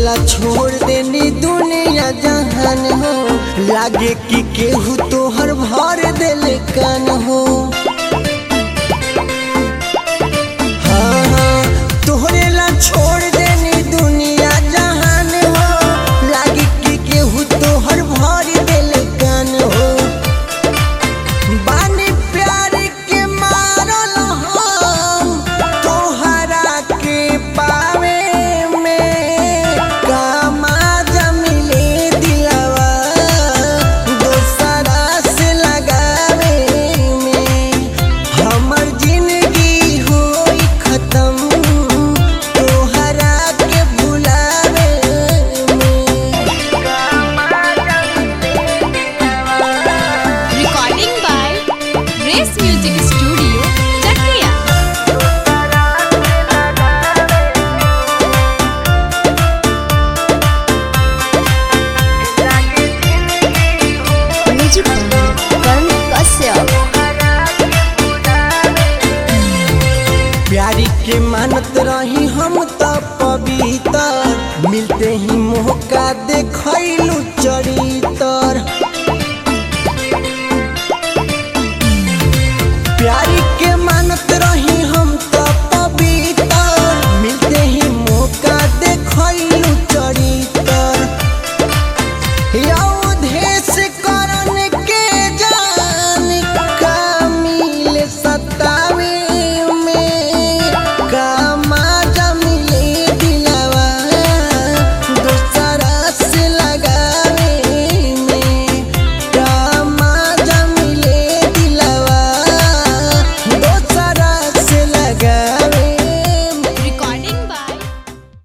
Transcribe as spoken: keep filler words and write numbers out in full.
ला छोड़ देनी दुनिया जहान हो, लागे कि केहू तोहर भर देले कान हो। हाँ हाँ तोहरे ला छोड़ देनी दुनिया जहान हो, लागे कि केहू तोहर भर देले कान हो। बानी प्यार के मारल हम तोहरा के पावे में, कामा जमिले दिलवा दोसरा से लगावे में। हमर जिंदगी होई खत्म तोहरा के भुलावे में। Recording by Race Music Studio, Chakia. Music Karan Kashyap. प्यारी के मानत रही हम त पवित्र, मिलते ही मौका देखैलू चरित्र।